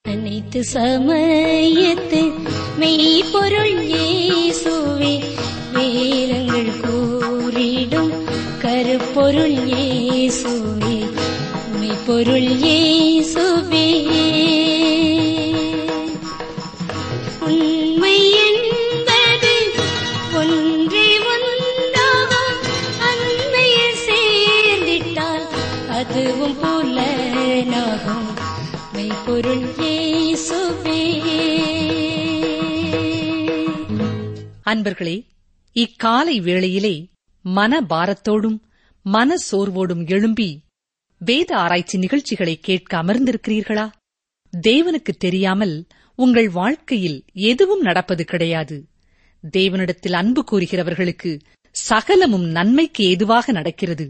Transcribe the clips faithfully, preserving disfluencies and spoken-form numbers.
அனைத்து சமயத்து மெய்ப்பொருள் இயேசுவே, வேதங்கள் கூறிடும் கருப்பொருள் இயேசுவே, மெய்ப்பொருள் இயேசுவே. உண்மை என்பது ஒன்றே ஒன்றாகும், அன்மையில் சேர்ந்திட்டால் அதுவும் புலனாகும், மெய்ப்பொருள் இயேசுவே. அன்பர்களே, இக்காலை வேளையிலே மனபாரத்தோடும் மன சோர்வோடும் எழும்பி வேத ஆராய்ச்சி நிகழ்ச்சிகளை கேட்க அமர்ந்திருக்கிறீர்களா? தேவனுக்கு தெரியாமல் உங்கள் வாழ்க்கையில் எதுவும் நடப்பது கிடையாது. தேவனிடத்தில் அன்பு கூறுகிறவர்களுக்கு சகலமும் நன்மைக்கு ஏதுவாக நடக்கிறது.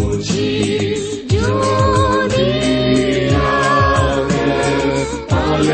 ஜோதியாக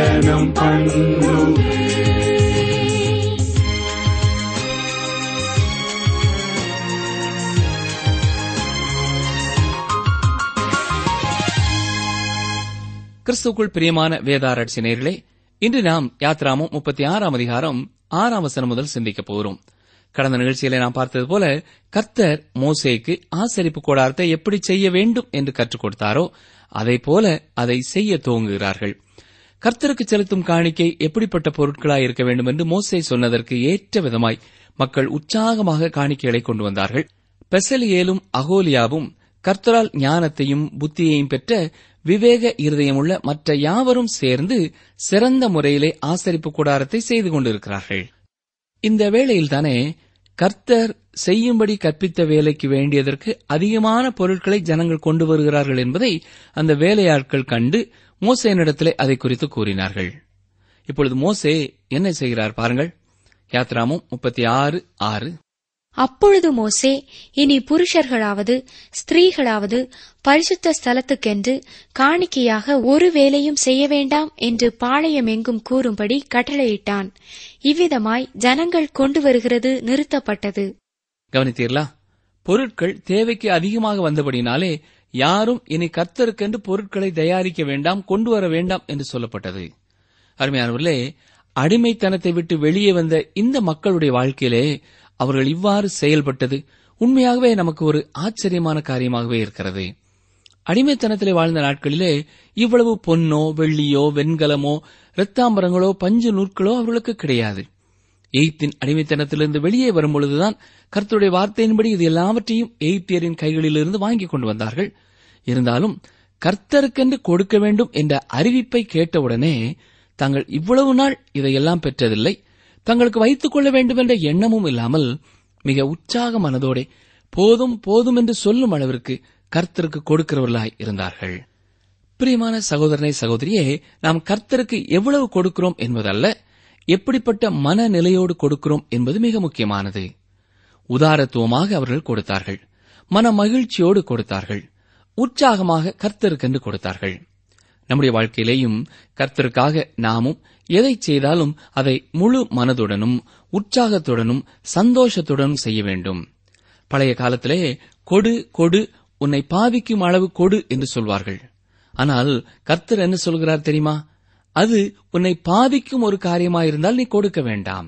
கிறிஸ்துக்குள் பிரியமான வேதாராய்ச்சி நேயர்களே, இன்று நாம் யாத்ராமம் முப்பத்தி ஆறாம் அதிகாரம் ஆறாம் வசனம் முதல் சிந்திக்கப் போகிறோம். கடந்த நிகழ்ச்சியிலே நாம் பார்த்தது போல கர்த்தர் மோசேக்கு ஆசரிப்பு கூடாரத்தை எப்படி செய்ய வேண்டும் என்று கற்றுக் கொடுத்தாரோ அதைப் போல அதை செய்ய துவங்குகிறார்கள். கர்த்தருக்கு செலுத்தும் காணிக்கை எப்படிப்பட்ட பொருட்களாய் இருக்க வேண்டும் என்று மோசே சொன்னதற்கு ஏற்ற விதமாய் மக்கள் உற்சாகமாக காணிக்கைகளை கொண்டு வந்தார்கள். பெசலியேலும் அகோலியாவும் கர்த்தரால் ஞானத்தையும் புத்தியையும் பெற்ற விவேக இருதயமுள்ள மற்ற யாவரும் சேர்ந்து சிறந்த முறையிலே ஆசரிப்பு கூடாரத்தை செய்து கொண்டிருக்கிறார்கள். இந்த வேளையில்தானே கர்த்தர் செய்யும்படி கற்பித்த வேலைக்கு வேண்டியதற்கு அதிகமான பொருட்களை ஜனங்கள் கொண்டு வருகிறார்கள் என்பதை அந்த வேலையாட்கள் கண்டு மோசேனிடத்திலே அதை குறித்து கூறினார்கள். இப்பொழுது மோசே என்ன செய்கிறார் பாருங்கள். யாத்ராமம் முப்பத்தி ஆறு ஆறு. அப்பொழுது மோசே, இனி புருஷர்களாவது ஸ்திரீகளாவது பரிசுத்த ஸ்தலத்துக்கென்று காணிக்கையாக ஒரு வேலையும் செய்ய வேண்டாம் என்று பாளையம் எங்கும் கூறும்படி கட்டளையிட்டான். இவ்விதமாய் ஜனங்கள் கொண்டு வருகிறது நிறுத்தப்பட்டது. கவனித்தீர்களா? பொருட்கள் தேவைக்கு அதிகமாக வந்தபடினாலே யாரும் இனி கர்த்தருக்கென்று பொருட்களை தயாரிக்க வேண்டாம், கொண்டு வர வேண்டாம் என்று சொல்லப்பட்டது. அருமையானவர்களே, அடிமைத்தனத்தை விட்டு வெளியே வந்த இந்த மக்களுடைய வாழ்க்கையிலே அவர்கள் இவ்வாறு செயல்பட்டது உண்மையாகவே நமக்கு ஒரு ஆச்சரியமான காரியமாகவே இருக்கிறது. அடிமைத்தனத்திலே வாழ்ந்த நாட்களிலே இவ்வளவு பொன்னோ வெள்ளியோ வெண்கலமோ இரத்தாம்பரங்களோ பஞ்சு நூற்களோ அவர்களுக்கு கிடையாது. எகிப்தின் அடிமைத்தனத்திலிருந்து வெளியே வரும்பொழுதுதான் கர்த்தருடைய வார்த்தையின்படி இது எல்லாவற்றையும் எகிப்தியரின் கைகளிலிருந்து வாங்கிக் கொண்டு வந்தார்கள். இருந்தாலும் கர்த்தருக்கென்று கொடுக்க வேண்டும் என்ற அறிவிப்பை கேட்டவுடனே தாங்கள் இவ்வளவு நாள் இதையெல்லாம் பெற்றதில்லை, தங்களுக்கு வைத்துக் கொள்ள வேண்டும் என்ற எண்ணமும் இல்லாமல் மிக உற்சாக மனதோടെ போதும் போதும் என்று சொல்லும் அளவிற்கு கர்த்தருக்கு கொடுக்கிறவர்களாய் இருந்தார்கள். பிரியமான சகோதரனை சகோதரியே, நாம் கர்த்தருக்கு எவ்வளவு கொடுக்கிறோம் என்பதல்ல, எப்படிப்பட்ட மனநிலையோடு கொடுக்கிறோம் என்பது மிக முக்கியமானது. உதாரத்துவமாக அவர்கள் கொடுத்தார்கள், மன மகிழ்ச்சியோடு கொடுத்தார்கள், உற்சாகமாக கர்த்தருக்கென்று கொடுத்தார்கள். நம்முடைய வாழ்க்கையிலேயும் கர்த்தருக்காக நாமும் எதை செய்தாலும் அதை முழு மனதுடனும் உற்சாகத்துடனும் சந்தோஷத்துடனும் செய்ய வேண்டும். பழைய காலத்திலே கொடு கொடு, உன்னை பாதிக்கும் அளவு கொடு என்று சொல்வார்கள். ஆனால் கர்த்தர் என்ன சொல்கிறார் தெரியுமா? அது உன்னை பாதிக்கும் ஒரு காரியமாயிருந்தால் நீ கொடுக்க வேண்டாம்.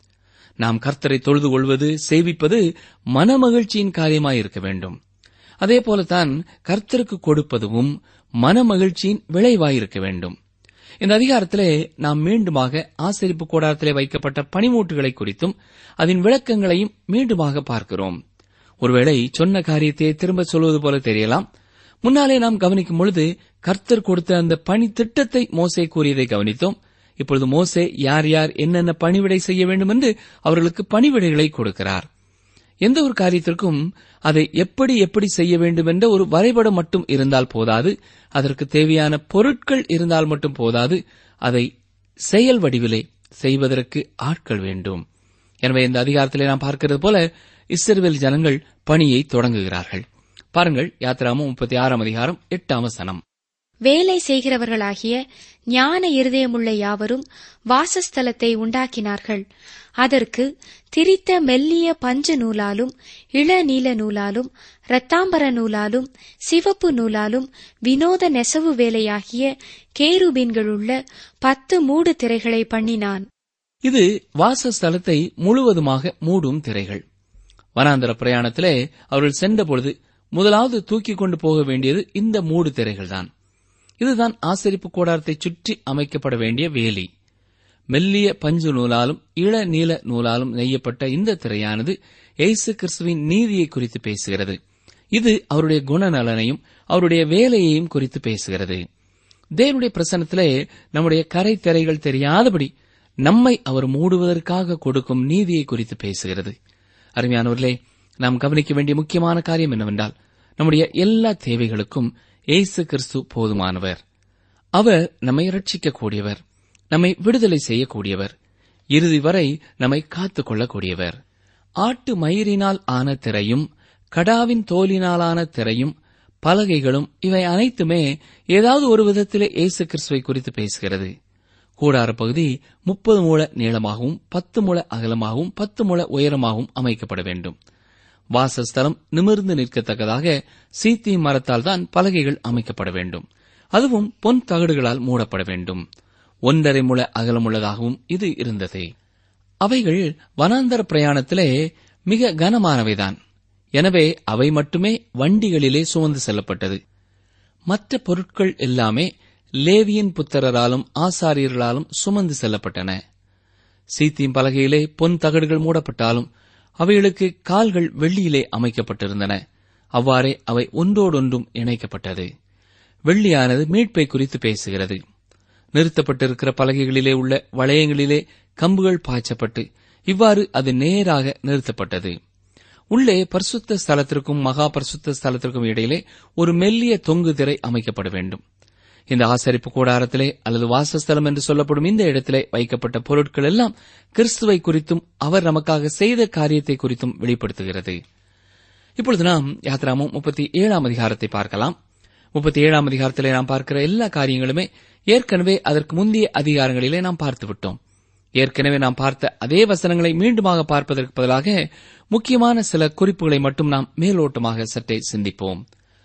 நாம் கர்த்தரை தொழுது கொள்வது, சேவிப்பது மனமகிழ்ச்சியின் காரியமாயிருக்க வேண்டும். அதே போலத்தான் கர்த்தருக்கு கொடுப்பதும் மனமகிழ்ச்சியின் விளைவாயிருக்க வேண்டும். இந்த அதிகாரத்திலே நாம் மீண்டுமாக ஆசரிப்பு கூடாரத்திலே வைக்கப்பட்ட பனிமூட்டுகளை குறித்தும் அதன் விளக்கங்களையும் மீண்டுமாக பார்க்கிறோம். ஒருவேளை சொன்ன காரியத்தை திரும்ப சொல்வது போல தெரியலாம். முன்னாலே நாம் கவனிக்கும் பொழுது கர்த்தர் கொடுத்த அந்த பணி திட்டத்தை மோசே கூறியதை கவனித்தோம். இப்பொழுது மோசே யார் யார் என்னென்ன பணிவிடை செய்ய வேண்டும் என்று அவர்களுக்கு பணிவிடைகளை கொடுக்கிறார். எந்த ஒரு காரியத்திற்கும் அதை எப்படி எப்படி செய்ய வேண்டும் என்ற ஒரு வரைபடம் மட்டும் இருந்தால் போதாது, அதற்கு தேவையான பொருட்கள் இருந்தால் மட்டும் போதாது, அதை செயல் வடிவிலே செய்வதற்கு ஆட்கள் வேண்டும். எனவே இந்த அதிகாரத்திலே நாம் பார்க்கிறது போல இஸ்ரவேல் ஜனங்கள் பணியை தொடங்குகிறார்கள். பாருங்கள், யாத்ராமம் முப்பத்தி ஆறாம் அதிகாரம் எட்டாம் வசனம். வேலை செய்கிறவர்களாகிய ஞான இருதயமுள்ள யாவரும் வாசஸ்தலத்தை உண்டாக்கினார்கள். அதற்கு திரித்த மெல்லிய பஞ்சு நூலாலும் இளநீல நூலாலும் இரத்தாம்பர நூலாலும் சிவப்பு நூலாலும் வினோத நெசவு வேலையாகிய கேருபீன்களுள்ள பத்து மூடு திரைகளை பண்ணினான். இது வாசஸ்தலத்தை முழுவதுமாக மூடும் திரைகள். வனாந்தர பிரயாணத்திலே அவர்கள் சென்றபொழுது முதலாவது தூக்கிக் கொண்டு போக வேண்டியது இந்த மூடு திரைகள்தான். இதுதான் ஆசரிப்பு கூடாரத்தை சுற்றி அமைக்கப்பட வேண்டிய வேலி. மெல்லிய பஞ்சு நூலாலும் இள நீல நூலாலும் நெய்யப்பட்ட இந்த திரையானது இயேசு கிறிஸ்துவின் நீதியை குறித்து பேசுகிறது. இது அவருடைய குணநலனையும் அவருடைய வேலையையும் குறித்து பேசுகிறது. தேவனுடைய பிரசன்னத்திலே நம்முடைய கரை திரைகள் தெரியாதபடி நம்மை அவர் மூடுவதற்காக கொடுக்கும் நீதியை குறித்து பேசுகிறது. அருமையானவர்களே, நாம் கவனிக்க வேண்டிய முக்கியமான காரியம் என்னவென்றால், நம்முடைய எல்லா தேவைகளுக்கும் இயேசு கிறிஸ்து போதுமானவர். அவர் நம்மை ரட்சிக்கக்கூடியவர், நம்மை விடுதலை செய்யக்கூடியவர், இறுதி வரை நம்மை காத்துக் கொள்ளக்கூடியவர். ஆட்டு மயிரினால் ஆன திரையும் கடாவின் தோலினாலான திரையும் பலகைகளும் இவை அனைத்துமே ஏதாவது ஒரு விதத்திலே இயேசு கிறிஸ்துவை குறித்து பேசுகிறது. கூடார பகுதி முப்பது முழ நீளமாகவும் பத்து முழ அகலமாகவும் பத்து முழ உயரமாகவும் அமைக்கப்பட வேண்டும். வாசஸ்தலம் நிமிர்ந்து நிற்கத்தக்கதாக சீத்தி மரத்தால் தான் பலகைகள் அமைக்கப்பட வேண்டும். அதுவும் பொன் தகடுகளால் மூடப்பட வேண்டும். ஒன்றரை முழ அகலமுள்ளதாகவும் இது இருந்தது. அவைகள் வனாந்தர பிரயாணத்திலே மிக கனமானவைதான். எனவே அவை மட்டுமே வண்டிகளிலே சுமந்து செல்லப்பட்டது. மற்ற பொருட்கள் எல்லாமே லேவியின் புத்திரராலும் ஆசாரியர்களாலும் சுமந்து செல்லப்பட்டன. சீத்திம் பலகையிலே பொன் தகடுகள் மூடப்பட்டாலும் அவைகளுக்கு கால்கள் வெள்ளியிலே அமைக்கப்பட்டிருந்தன. அவ்வாறே அவை ஒன்றோடொன்றும் இணைக்கப்பட்டது. வெள்ளியானது மீட்பை குறித்து பேசுகிறது. நிறுத்தப்பட்டிருக்கிற பலகைகளிலே உள்ள வளையங்களிலே கம்புகள் பாய்ச்சப்பட்டு இவ்வாறு அது நேராக நிறுத்தப்பட்டது. உள்ளே பரிசுத்த ஸ்தலத்திற்கும் மகா பரிசுத்த ஸ்தலத்திற்கும் இடையிலே ஒரு மெல்லிய தொங்கு திரை அமைக்கப்பட வேண்டும். இந்த ஆசரிப்பு கூடாரத்திலே அல்லது வாசஸ்தலம் என்று சொல்லப்படும் இந்த இடத்திலே வைக்கப்பட்ட பொருட்கள் எல்லாம் கிறிஸ்துவை குறித்தும் அவர் நமக்காக செய்த காரியத்தை குறித்தும் வெளிப்படுத்துகிறது. இப்பொழுது நாம் யாத்ராகமம் முப்பத்தி ஏழாம் அதிகாரத்தை பார்க்கலாம். முப்பத்தி ஏழாம் அதிகாரத்திலே நாம் பார்க்கிற எல்லா காரியங்களுமே ஏற்கனவே அதற்கு முந்தைய அதிகாரங்களிலே நாம் பார்த்துவிட்டோம். ஏற்கனவே நாம் பார்த்த அதே வசனங்களை மீண்டுமாக பார்ப்பதற்கு பதிலாக முக்கியமான சில குறிப்புகளை மட்டும் நாம் மேலோட்டமாக சற்றே சிந்திப்போம்.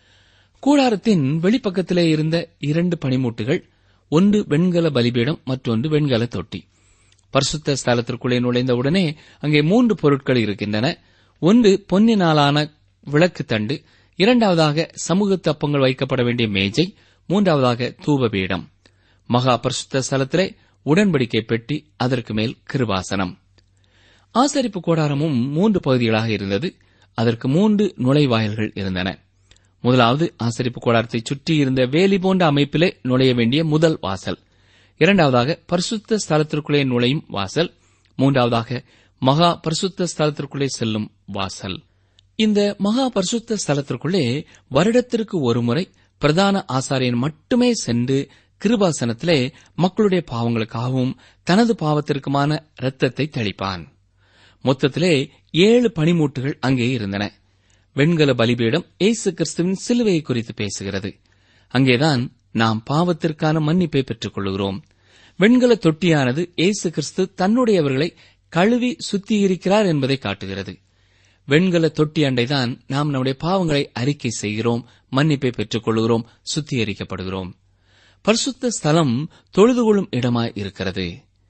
கூடாரத்தின் வெளிப்பக்கத்திலே இருந்த இரண்டு பனிமூட்டுகள், ஒன்று வெண்கல பலிபீடம், மற்றொன்று வெண்கல தொட்டி. பரிசுத்த ஸ்தலத்திற்குள்ளே நுழைந்தவுடனே அங்கே மூன்று பொருட்கள் இருக்கின்றன. ஒன்று பொன்னினாலான விளக்கு தண்டு, இரண்டாவதாக சமூகத்து அப்பங்கள் வைக்கப்பட வேண்டிய மேஜை, மூன்றாவதாக தூபபீடம். மகா பரிசுத்த ஸ்தலத்திலே உடன்படிக்கை பெட்டி, அதற்கு மேல் கிருபாசனம். ஆசரிப்பு கூடாரமும் மூன்று பகுதிகளாக இருந்தது. அதற்கு மூன்று நுழைவாயில்கள் இருந்தன. முதலாவது ஆசரிப்பு கூடாரத்தை சுற்றி இருந்த வேலி போன்ற அமைப்பிலே நுழைய வேண்டிய முதல் வாசல். இரண்டாவதாக பரிசுத்த ஸ்தலத்திற்குள்ளே நுழையும் வாசல். மூன்றாவதாக மகா பரிசுத்த ஸ்தலத்திற்குள்ளே செல்லும் வாசல். இந்த மகா பரிசுத்த ஸ்தலத்திற்குள்ளே வருடத்திற்கு ஒருமுறை பிரதான ஆசாரியன் மட்டுமே சென்று கிருபாசனத்திலே மக்களுடைய பாவங்களுக்காகவும் தனது பாவத்திற்குமான இரத்தத்தை தெளிப்பான். மொத்தத்திலே ஏழு பனிமூட்டுகள் அங்கே இருந்தன. வெண்கல பலிபீடம் இயேசு கிறிஸ்துவின் சிலுவையை குறித்து பேசுகிறது. அங்கேதான் நாம் பாவத்திற்கான மன்னிப்பை பெற்றுக் கொள்கிறோம். வெண்கல தொட்டியானது இயேசு கிறிஸ்து தன்னுடையவர்களை கழுவி சுத்திகரிக்கிறார் என்பதை காட்டுகிறது. வெண்கல தொட்டி அண்டைதான் நாம் நம்முடைய பாவங்களை அறிக்கை செய்கிறோம், மன்னிப்பை பெற்றுக் கொள்கிறோம், சுத்திகரிக்கப்படுகிறோம். பரிசுத்த ஸ்தலம் தொழுதுகொள்ளும் இடமாய் இருக்கிறது.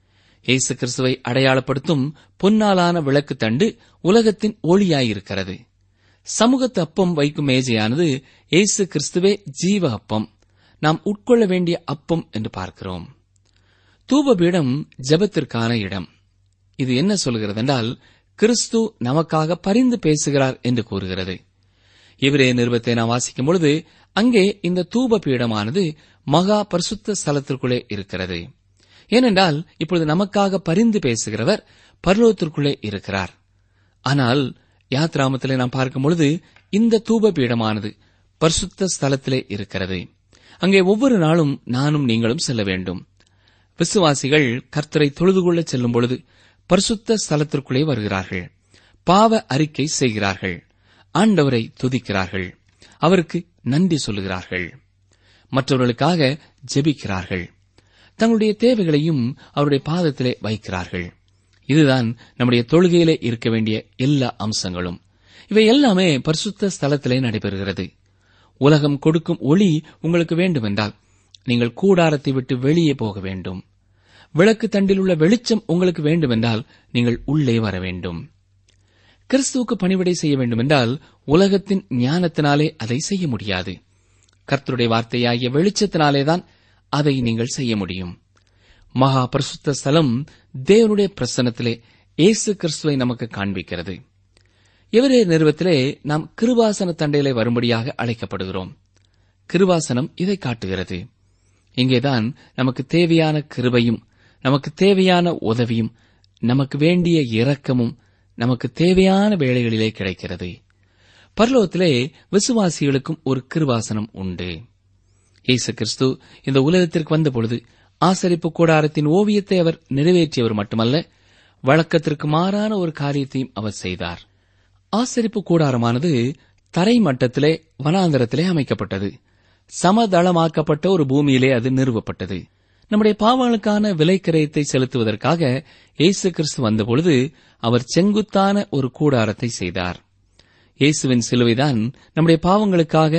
இயேசு கிறிஸ்துவை அடையாளப்படுத்தும் பொன்னாலான விளக்கு தண்டு உலகத்தின் ஒளியாயிருக்கிறது. சமூகத்து அப்பம் வைக்கும் மேஜையானது இயேசு கிறிஸ்துவே ஜீவ அப்பம், நாம் உட்கொள்ள வேண்டிய அப்பம் என்று பார்க்கிறோம். தூபபீடம் ஜெபத்திற்கான இடம். இது என்ன சொல்கிறது என்றால், கிறிஸ்து நமக்காக பரிந்து பேசுகிறார் என்று கூறுகிறது. எபிரேய நிருபத்தை நாம் வாசிக்கும் பொழுது அங்கே இந்த தூபபீடமானது மகா பரிசுத்த ஸ்தலத்திற்குள்ளே இருக்கிறது. ஏனென்றால் இப்பொழுது நமக்காக பரிந்து பேசுகிறவர் பரலோகத்திற்குள்ளே இருக்கிறார். ஆனால் யாத்ராமத்திலே நாம் பார்க்கும் பொழுது இந்த தூபபீடமானது பரிசுத்த ஸ்தலத்திலே இருக்கிறது. அங்கே ஒவ்வொரு நாளும் நானும் நீங்களும் செல்ல வேண்டும். விசுவாசிகள் கர்த்தரை தொழுது கொள்ள செல்லும் பொழுது பரிசுத்த ஸ்தலத்திற்குள்ளே வருகிறார்கள். பாவ அறிக்கை செய்கிறார்கள். ஆண்டவரை துதிக்கிறார்கள். அவருக்கு நன்றி சொல்லுகிறார்கள். மற்றவர்களுக்காக ஜெபிக்கிறார்கள். தங்களுடைய தேவைகளையும் அவருடைய பாதத்திலே வைக்கிறார்கள். இதுதான் நம்முடைய தொழுகையிலே இருக்க வேண்டிய எல்லா அம்சங்களும். இவை எல்லாமே பரிசுத்த ஸ்தலத்திலே நடைபெறுகிறது. உலகம் கொடுக்கும் ஒளி உங்களுக்கு வேண்டுமென்றால் நீங்கள் கூடாரத்தை விட்டு வெளியே போக வேண்டும். விளக்கு தண்டில் உள்ள வெளிச்சம் உங்களுக்கு வேண்டுமென்றால் நீங்கள் உள்ளே வர வேண்டும். கிறிஸ்துவுக்கு பணிவிடை செய்ய வேண்டுமென்றால் உலகத்தின் ஞானத்தினாலே அதை செய்ய முடியாது. கர்த்தருடைய வார்த்தையாகிய வெளிச்சத்தினாலேதான் அதை நீங்கள் செய்ய முடியும். மகா பரிசுத்த ஸ்தலம் தேவனுடைய பிரசன்னத்திலே இயேசு கிறிஸ்துவை நமக்கு காண்பிக்கிறது. எபிரேய நிருபத்திலே நாம் கிருபாசன தண்டையிலே வரும்படியாக அழைக்கப்படுகிறோம். கிருபாசனம் இதை காட்டுகிறது. இங்கேதான் நமக்கு தேவையான கிருபையும், நமக்கு தேவையான உதவியும், நமக்கு வேண்டிய இரக்கமும் நமக்கு தேவையான வேளைகளிலே கிடைக்கிறது. பரலோகத்திலே விசுவாசிகளுக்கும் ஒரு கிருபாசனம் உண்டு. இயேசு கிறிஸ்து இந்த உலகத்திற்கு வந்தபொழுது ஆசரிப்பு கூடாரத்தின் ஓவியத்தை அவர் நிறைவேற்றியவர் மட்டுமல்ல, வழக்கத்திற்கு மாறான ஒரு காரியத்தையும் அவர் செய்தார். ஆசரிப்பு கூடாரமானது தரை மட்டத்திலே வனாந்தரத்திலே அமைக்கப்பட்டது. சமதளமாக்கப்பட்ட ஒரு பூமியிலே அது நிறுவப்பட்டது. நம்முடைய பாவங்களுக்கான விலைக்கிரயத்தை செலுத்துவதற்காக இயேசு கிறிஸ்து வந்தபொழுது அவர் செங்குத்தான ஒரு கூடாரத்தை செய்தார். இயேசுவின் சிலுவைதான் நம்முடைய பாவங்களுக்காக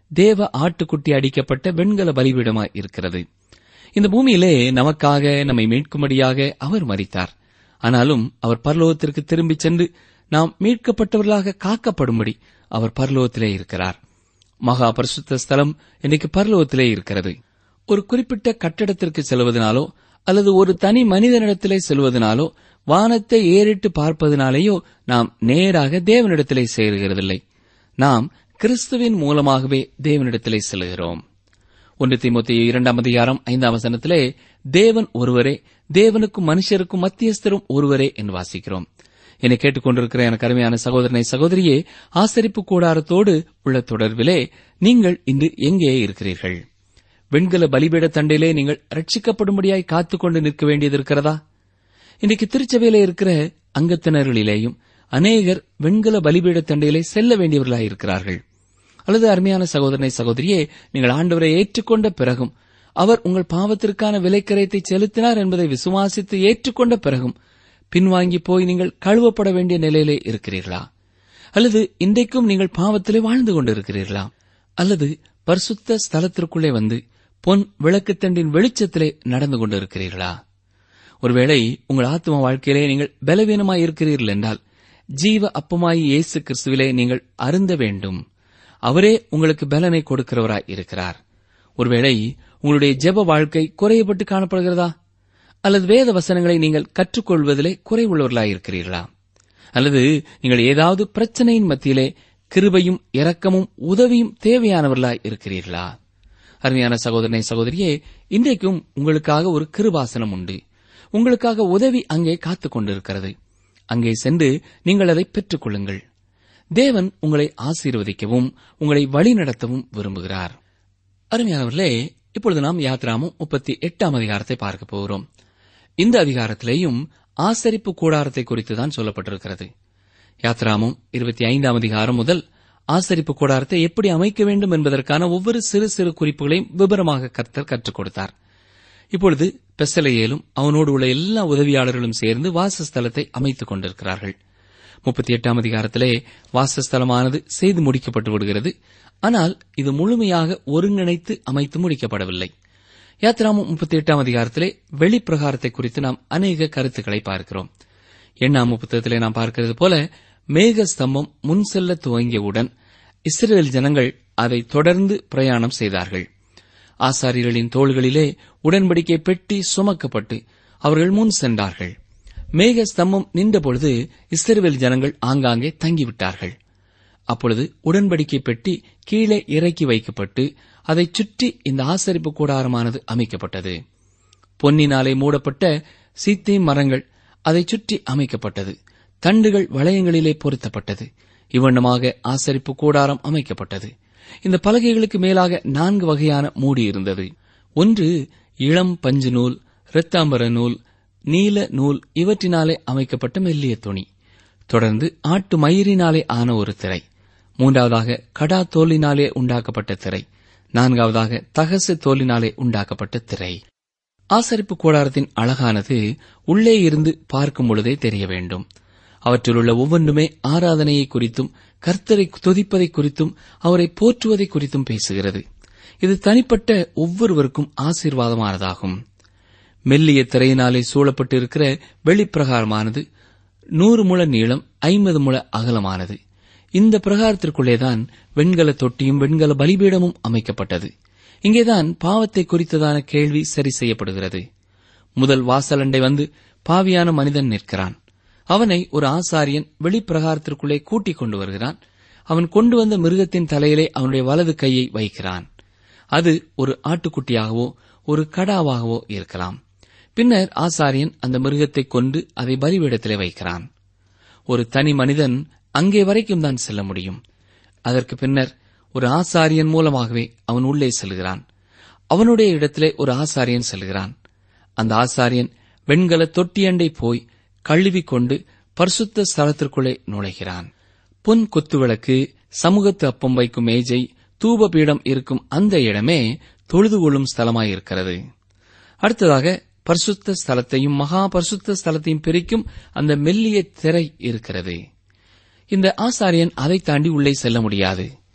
தேவ ஆட்டுக்குட்டி அடிக்கப்பட்ட வெண்கல பலிபீடமாய் இருக்கிறது. இந்த பூமியிலே நமக்காக நம்மை மீட்கும்படியாக அவர் மரித்தார். ஆனாலும் அவர் பரலோகத்திற்கு திரும்பிச் சென்று நாம் மீட்கப்பட்டவர்களாக காக்கப்படும்படி அவர் பரலோகத்திலே இருக்கிறார். மகா பரிசுத்த ஸ்தலம் இன்றைக்கு பரலோகத்திலே இருக்கிறது. ஒரு குறிப்பிட்ட கட்டடத்திற்கு செல்வதனாலோ அல்லது ஒரு தனி மனிதனிடத்திலே செல்வதனாலோ வானத்தை ஏறிட்டு பார்ப்பதனாலேயோ நாம் நேராக தேவனிடத்திலே சேருகிறதில்லை. நாம் கிறிஸ்துவின் மூலமாகவே தேவனிடத்திலே செல்கிறோம். ஒன்று தீமோத்தேயு இரண்டாம் அதிகாரம் ஐந்தாம் வசனத்திலே தேவன் ஒருவரே, தேவனுக்கும் மனுஷருக்கும் மத்தியஸ்தரும் ஒருவரே என்று வாசிக்கிறோம். என்னை கேட்டுக்கொண்டிருக்கிற எனக்கு அருமையான சகோதரனை சகோதரியே, ஆசரிப்பு கூடாரத்தோடு உள்ள தொடர்பிலே நீங்கள் இன்று எங்கே இருக்கிறீர்கள்? வெண்கல பலிபீட தண்டையிலே நீங்கள் ரட்சிக்கப்படும்படியாய் காத்துக்கொண்டு நிற்க வேண்டியது இருக்கிறதா? இன்றைக்கு திருச்சபையிலே இருக்கிற அங்கத்தினர்களிலேயும் அநேகர் வெண்கல பலிபீட தண்டையிலே செல்ல வேண்டியவர்களாயிருக்கிறார்கள். அல்லது அருமையான சகோதரனை சகோதரியே, நீங்கள் ஆண்டவரை ஏற்றுக்கொண்ட பிறகும், அவர் உங்கள் பாவத்திற்கான விலைக்கரையத்தை செலுத்தினார் என்பதை விசுவாசித்து ஏற்றுக்கொண்ட பிறகும் பின்வாங்கி போய் நீங்கள் கழுவப்பட வேண்டிய நிலையிலே இருக்கிறீர்களா? அல்லது இன்றைக்கும் நீங்கள் பாவத்திலே வாழ்ந்து கொண்டிருக்கிறீர்களா? அல்லது பரிசுத்த ஸ்தலத்திற்குள்ளே வந்து பொன் விளக்குத்தண்டின் வெளிச்சத்திலே நடந்து கொண்டிருக்கிறீர்களா? ஒருவேளை உங்கள் ஆத்ம வாழ்க்கையிலே நீங்கள் பலவீனமாய் இருக்கிறீர்கள் என்றால் ஜீவ அப்பமாய் இயேசு கிறிஸ்துவிலே நீங்கள் அருந்த வேண்டும். அவரே உங்களுக்கு பலனை கொடுக்கிறவராய் இருக்கிறார். ஒருவேளை உங்களுடைய ஜெப வாழ்க்கை குறையப்பட்டு காணப்படுகிறதா? அல்லது வேத வசனங்களை நீங்கள் கற்றுக்கொள்வதிலே குறைவுள்ளவர்களாயிருக்கிறீர்களா? அல்லது நீங்கள் ஏதாவது பிரச்சனையின் மத்தியிலே கிருபையும் இரக்கமும் உதவியும் தேவையானவர்களாய் இருக்கிறீர்களா? அருமையான சகோதரனை சகோதரியே, இன்றைக்கும் உங்களுக்காக ஒரு கிருபாசனம் உண்டு. உங்களுக்காக உதவி அங்கே காத்துக் கொண்டிருக்கிறது. அங்கே சென்று நீங்கள் அதை பெற்றுக் கொள்ளுங்கள். தேவன் உங்களை ஆசீர்வதிக்கவும் உங்களை வழிநடத்தவும் விரும்புகிறார். அருமையானவர்களே, இப்பொழுது நாம் யாத்ராமம் முப்பத்தி எட்டாம் அதிகாரத்தை பார்க்க போகிறோம். இந்த அதிகாரத்திலேயும் ஆசரிப்பு கூடாரத்தை குறித்துதான் சொல்லப்பட்டிருக்கிறது. யாத்ராமம் இருபத்தி ஐந்தாம் அதிகாரம் முதல் ஆசரிப்பு கூடாரத்தை எப்படி அமைக்க வேண்டும் என்பதற்கான ஒவ்வொரு சிறு சிறு குறிப்புகளையும் விபரமாக கர்த்தர் கற்றுக் கொடுத்தார். இப்பொழுது பெசலெயேலும் அவனோடு உள்ள எல்லா உதவியாளர்களும் சேர்ந்து வாசஸ்தலத்தை அமைத்துக் கொண்டிருக்கிறார்கள். முப்பத்தி எட்டாம் அதிகாரத்திலே வாசஸ்தலமானது செய்து முடிக்கப்பட்டு விடுகிறது. ஆனால் இது முழுமையாக ஒருங்கிணைத்து அமைத்து முடிக்கப்படவில்லை. யாத்ராமம் முப்பத்தி எட்டாம் அதிகாரத்திலே வெளிப்பிரகாரத்தை குறித்து நாம் அநேக கருத்துக்களை பார்க்கிறோம். எண்ணாம் புத்தகத்திலே நாம் பார்க்கிறது போல மேக ஸ்தம்பம் முன் செல்ல துவங்கியவுடன் இஸ்ரேல் ஜனங்கள் அதை தொடர்ந்து பிரயாணம் செய்தார்கள். ஆசாரியர்களின் தோள்களிலே உடன்படிக்கை பெட்டி சுமக்கப்பட்டு அவர்கள் முன் சென்றார்கள். மேக ஸ்தம்பம் நின்றபொழுது இஸ்ரவேல் ஜனங்கள் ஆங்காங்கே தங்கிவிட்டார்கள். அப்பொழுது உடன்படிக்கை பெட்டி கீழே இறக்கி வைக்கப்பட்டு அதைச் சுற்றி இந்த ஆசரிப்பு கூடாரமானது அமைக்கப்பட்டது. பொன்னினாலே மூடப்பட்ட சீத்திம் மரங்கள் அதைச் சுற்றி அமைக்கப்பட்டது. தண்டுகள் வளையங்களிலே பொருத்தப்பட்டது. இவ்வண்ணமாக ஆசரிப்பு கூடாரம் அமைக்கப்பட்டது. இந்த பலகைகளுக்கு மேலாக நான்கு வகையான மூடி இருந்தது. ஒன்று இளம் பஞ்சு நூல், இரத்தாம்பர நூல், நீல நூல் இவற்றினாலே அமைக்கப்பட்ட மெல்லிய துணி. தொடர்ந்து ஆட்டு மயிரினாலே ஆன ஒரு திரை. மூன்றாவதாக கடா தோலினாலே உண்டாக்கப்பட்ட திரை. நான்காவதாக தகசு தோலினாலே உண்டாக்கப்பட்ட திரை. ஆசரிப்பு கூடாரத்தின் அழகானது உள்ளே இருந்து பார்க்கும் பொழுதே தெரிய வேண்டும். அவற்றிலுள்ள ஒவ்வொன்றுமே ஆராதனையை குறித்தும் கர்த்தரை துதிப்பதை குறித்தும் அவரை போற்றுவதை குறித்தும் பேசுகிறது. இது தனிப்பட்ட ஒவ்வொருவருக்கும் ஆசீர்வாதமானதாகும். மெல்லிய திரையினாலே சூழப்பட்டு இருக்கிற வெளிப்பிரகாரமானது நூறு முழ நீளம், ஐம்பது முழ அகலமானது. இந்த பிரகாரத்திற்குள்ளேதான் வெண்கல தொட்டியும் வெண்கல பலிபீடமும் அமைக்கப்பட்டது. இங்கேதான் பாவத்தை குறித்ததான கேள்வி சரி செய்யப்படுகிறது. முதல் வாசலண்டை வந்து பாவியான மனிதன் நிற்கிறான். அவனை ஒரு ஆசாரியன் வெளிப்பிரகாரத்திற்குள்ளே கூட்டிக் கொண்டு வருகிறான். அவன் கொண்டு வந்த மிருகத்தின் தலையிலே அவனுடைய வலது கையை வைக்கிறான். அது ஒரு ஆட்டுக்குட்டியாகவோ ஒரு கடாவாகவோ இருக்கலாம். பின்னர் ஆசாரியன் அந்த மிருகத்தை கொண்டு அதை பலிபீடத்திலே வைக்கிறான். ஒரு தனி மனிதன் அங்கே வரைக்கும் தான் செல்ல முடியும். அதற்கு பின்னர் ஒரு ஆசாரியன் மூலமாகவே அவன் உள்ளே செல்கிறான். அவனுடைய இடத்திலே ஒரு ஆசாரியன் செல்கிறான். அந்த ஆசாரியன் வெண்கல தொட்டியண்டை போய் கழுவிக்கொண்டு பரிசுத்த ஸ்தலத்திற்குள்ளே நுழைகிறான். பொன் குத்துவிளக்கு, சமூகத்து அப்பம் வைக்கும் மேஜை, தூப பீடம் இருக்கும் அந்த இடமே தொழுது கொள்ளும் ஸ்தலமாயிருக்கிறது. அடுத்ததாக பரிசுத்த ஸ்தலத்தையும் மகா பரிசுத்த ஸ்தலத்தையும் பிரிக்கும் அந்த மெல்லிய திரை இருக்கிறது. இந்த ஆசாரியன் அதை தாண்டி உள்ளே செல்ல முடியாது.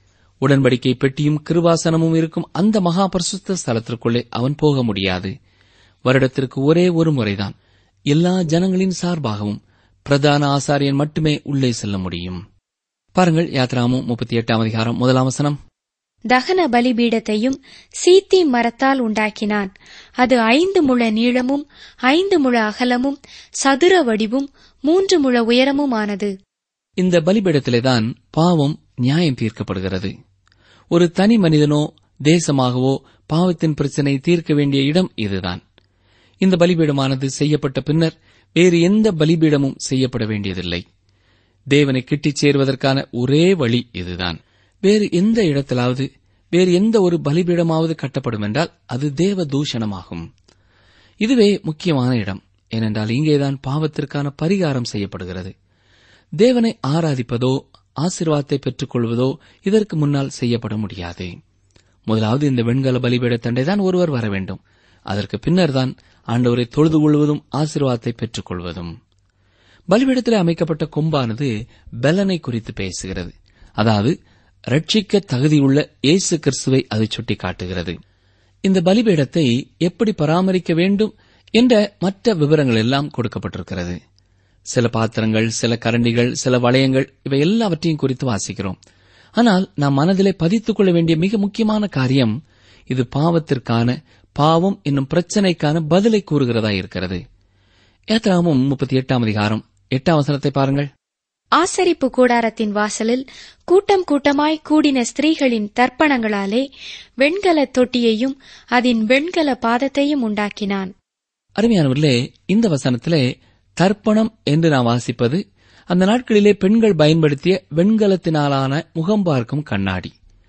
உடன்படிக்கை பெட்டியும் கிருபாசனமும் இருக்கும் அந்த மகா பரிசுத்த ஸ்தலத்திற்குள்ளே அவன் போக முடியாது. வருடத்திற்கு ஒரே ஒரு முறைதான் எல்லா ஜனங்களின் சார்பாகவும் பிரதான ஆசாரியன் மட்டுமே உள்ளே செல்ல முடியும். பாருங்கள், யாத்ராகமம் முப்பத்தி எட்டாம் அதிகாரம் முதலாம் வசனம். தகன பலிபீடத்தையும் சீத்தி மரத்தால் உண்டாக்கினான். அது ஐந்து முழ நீளமும் ஐந்து முழ அகலமும் சதுர வடிவும் மூன்று முழ உயரமுமானது. இந்த பலிபீடத்திலேதான் பாவம் நியாயம் தீர்க்கப்படுகிறது. ஒரு தனி மனிதனோ தேசமாகவோ பாவத்தின் பிரச்சனை தீர்க்க வேண்டிய இடம் இதுதான். இந்த பலிபீடமானது செய்யப்பட்ட பின்னர் வேறு எந்த பலிபீடமும் செய்யப்பட வேண்டியதில்லை. தேவனை கிட்டிச் சேர்வதற்கான ஒரே வழி இதுதான். வேறு எந்த இடத்திலாவது வேறு எந்த ஒரு பலிபீடமாவது கட்டப்படும் என்றால் அது தேவ தூஷணமாகும். இதுவே முக்கியமான இடம். ஏனென்றால் இங்கேதான் பாவத்திற்கான பரிகாரம் செய்யப்படுகிறது. தேவனை ஆராதிப்பதோ ஆசீர்வாதத்தை பெற்றுக் கொள்வதோ இதற்கு முன்னால் செய்யப்பட முடியாது. முதலாவது இந்த வெண்கல பலிபீட தண்டைதான் ஒருவர் வர வேண்டும். அதற்கு பின்னர் தான் ஆண்டவரை தொழுது கொள்வதும் ஆசீர்வாதத்தை பெற்றுக் கொள்வதும். பலிபீடத்தில் அமைக்கப்பட்ட கொம்பானது பெலனை குறித்து பேசுகிறது. அதாவது ரட்சிக்க தகுதியுள்ள இயேசு கிறிஸ்துவை அது சுட்டிக்காட்டுகிறது. இந்த பலிபீடத்தை எப்படி பராமரிக்க வேண்டும் என்ற மற்ற விவரங்கள் எல்லாம் கொடுக்கப்பட்டிருக்கிறது. சில பாத்திரங்கள், சில கரண்டிகள், சில வளையங்கள், இவை எல்லாவற்றையும் குறித்து வாசிக்கிறோம். ஆனால் நாம் மனதிலே பதித்துக் கொள்ள வேண்டிய மிக முக்கியமான காரியம், இது பாவத்திற்கான, பாவம் என்னும் பிரச்சனைக்கான பதிலை கூறுகிறதா இருக்கிறது. யாத்ராகமம் முப்பத்தி எட்டாம் அதிகாரம் எட்டாம் வசனத்தை பாருங்கள். ஆசரிப்பு கூடாரத்தின் வாசலில் கூட்டம் கூட்டமாய் கூடின ஸ்திரீகளின் தர்ப்பணங்களாலே வெண்கல தொட்டியையும் அதன் வெண்கல பாதத்தையும் உண்டாக்கினான். அருமையானவர்களே, இந்த வசனத்திலே தர்ப்பணம் என்று நாம் வாசிப்பது அந்த நாட்களிலே பெண்கள் பயன்படுத்திய வெண்கலத்தினாலான முகம் பார்க்கும் கண்ணாடி.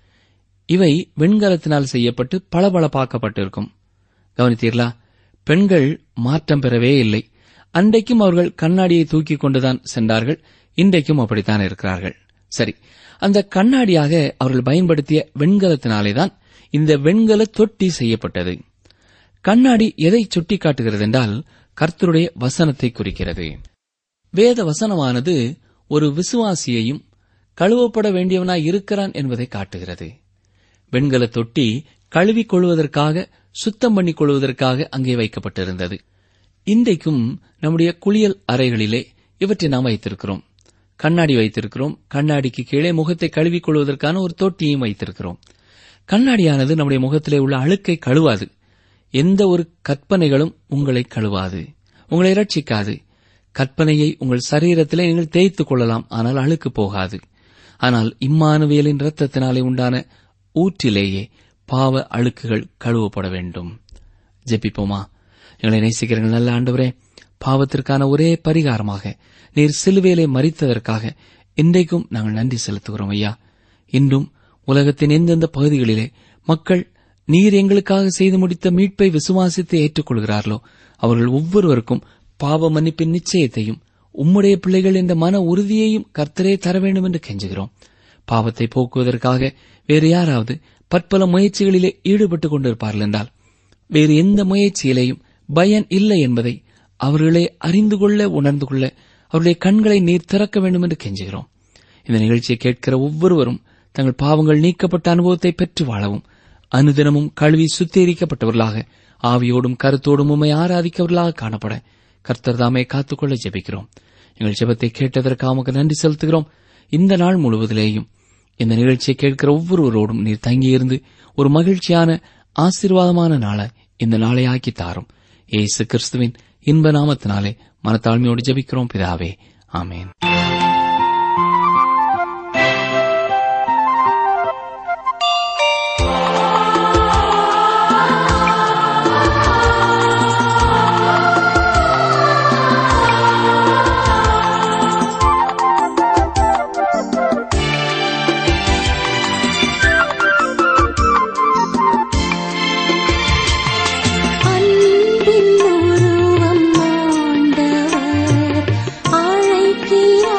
இவை வெண்கலத்தினால் செய்யப்பட்டு பளபளப்பாக்கப்பட்டிருக்கும். கவனித்தீர்களா? பெண்கள் மாற்றம் பெறவே இல்லை. அன்றைக்கும் அவர்கள் கண்ணாடியை தூக்கிக் கொண்டுதான் சென்றார்கள். இன்றைக்கும் அப்படித்தான் இருக்கிறார்கள். சரி, அந்த கண்ணாடியாக அவர்கள் பயன்படுத்திய வெண்கலத்தினாலேதான் இந்த வெண்கல தொட்டி செய்யப்பட்டது. கண்ணாடி எதை சுட்டிக்காட்டுகிறது என்றால் கர்த்தருடைய வசனத்தை குறிக்கிறது. வேத வசனமானது ஒரு விசுவாசியையும் கழுவப்பட வேண்டியவனாய் இருக்கிறான் என்பதை காட்டுகிறது. வெண்கல தொட்டி கழுவிக் கொள்வதற்காக, சுத்தம் பண்ணிக் கொள்வதற்காக அங்கே வைக்கப்பட்டிருந்தது. இன்றைக்கும் நம்முடைய குளியல் அறைகளிலே இவற்றை நாம் வைத்திருக்கிறோம். கண்ணாடி வைத்திருக்கிறோம். கண்ணாடிக்கு கீழே முகத்தை கழுவிக் கொள்வதற்கான ஒரு தொட்டியும் வைத்திருக்கிறோம். கண்ணாடியானது நம்முடைய முகத்திலே உள்ள அழுக்கை கழுவாது. எந்த ஒரு கற்பனைகளும் உங்களை கழுவாது, உங்களை ரட்சிக்காது. கற்பனையை உங்கள் சரீரத்திலே நீங்கள் தேய்த்துக் கொள்ளலாம், ஆனால் அழுக்கு போகாது. ஆனால் இம்மானுவேலின் இரத்தத்தினாலே உண்டான ஊற்றிலேயே பாவ அழுக்குகள் கழுவப்பட வேண்டும். ஜெபிப்போமா? எங்களை நேசிக்கிறீர்கள் நல்ல ஆண்டவரே, பாவத்திற்கான ஒரே பரிகாரமாக நீர் சிலுவையிலே மரித்ததற்காக இன்றைக்கும் நாங்கள் நன்றி செலுத்துகிறோம் ஐயா. இன்றும் உலகத்தின் எந்தெந்த பகுதிகளிலே மக்கள் நீர் எங்களுக்காக செய்து முடித்த மீட்பை விசுவாசித்து ஏற்றுக்கொள்கிறார்களோ அவர்கள் ஒவ்வொருவருக்கும் பாவ மன்னிப்பின் நிச்சயத்தையும் உம்முடைய பிள்ளைகள் என்ற மன உறுதியையும் கர்த்தரே தர வேண்டும் என்று கெஞ்சுகிறோம். பாவத்தை போக்குவதற்காக வேறு யாராவது பற்பல முயற்சிகளிலே ஈடுபட்டுக் கொண்டிருப்பார்கள் என்றால் வேறு எந்த முயற்சியிலேயும் பயன் இல்லை என்பதை அவர்களே அறிந்து கொள்ள, உணர்ந்து கொள்ள அவருடைய கண்களை நீர் திறக்க வேண்டும் என்று கெஞ்சுகிறோம். இந்த நிகழ்ச்சியை கேட்கிற ஒவ்வொருவரும் தங்கள் பாவங்கள் நீக்கப்பட்ட அனுபவத்தை பெற்று வாழவும், அனுதினமும் கழுவி சுத்திகரிக்கப்பட்டவர்களாக ஆவியோடும் கருத்தோடும் உம்மை ஆராதிக்கவர்களாக காணப்பட கர்த்தர் தாமே காத்துக்கொள்ள ஜெபிக்கிறோம். எங்கள் ஜெபத்தை கேட்டதற்காக உமக்கு நன்றி செலுத்துகிறோம். இந்த நாள் முழுவதிலேயும் இந்த நிகழ்ச்சியை கேட்கிற ஒவ்வொருவரோடும் நீர் தங்கியிருந்து ஒரு மகிழ்ச்சியான ஆசீர்வாதமான நாளை இந்த நாளை ஆக்கி தாரும். இயேசு கிறிஸ்துவின் இன்ப நாமத்தினாலே மனத்தாழ்மையோடு ஜெபிக்கிறோம் பிதாவே, ஆமேன். அன்பின் உருவம் ஆண்டவர் அழைக்கிறார்.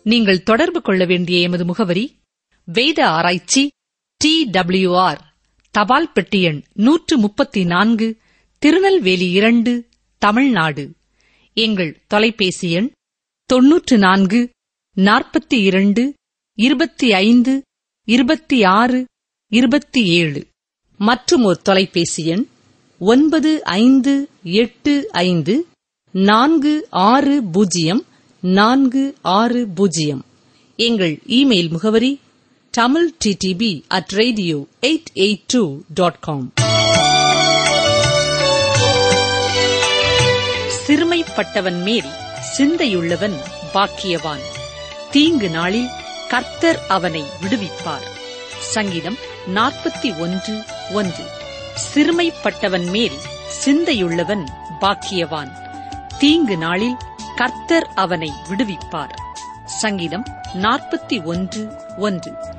நீங்கள் தொடர்பு கொள்ள வேண்டிய எமது முகவரி: வேத ஆராய்ச்சி, டி டபிள்யூ ஆர், தபால் பெட்டி எண் நூற்று முப்பத்தி நான்கு, திருநெல்வேலி இரண்டு, தமிழ்நாடு. எங்கள் தொலைபேசி எண் தொன்னூற்று நான்கு நாற்பத்தி இரண்டு இருபத்தி ஐந்து இருபத்தி ஆறு இருபத்தி ஏழு. மற்றும் ஒரு தொலைபேசி எண் ஒன்பது ஐந்து எட்டு ஐந்து நான்கு ஆறு பூஜ்ஜியம் நான்கு ஆறு பூஜ்ஜியம். எங்கள் இமெயில் முகவரி Tamil DTP at radio eight eight two dot com. சிறுமைப்பட்டவன் மேல் சிந்தையுள்ளவன் பாக்கியவான். தீங்கு நாளில் கர்த்தர் அவனை விடுவிப்பார். சங்கீதம் நாற்பத்தி ஒன்று ஒன்று. சிறுமைப்பட்டவன் மேல் சிந்தையுள்ளவன் பாக்கியவான். தீங்கு நாளில் கர்த்தர் அவனை விடுவிப்பார். சங்கீதம் நாற்பத்தி ஒன்று ஒன்று.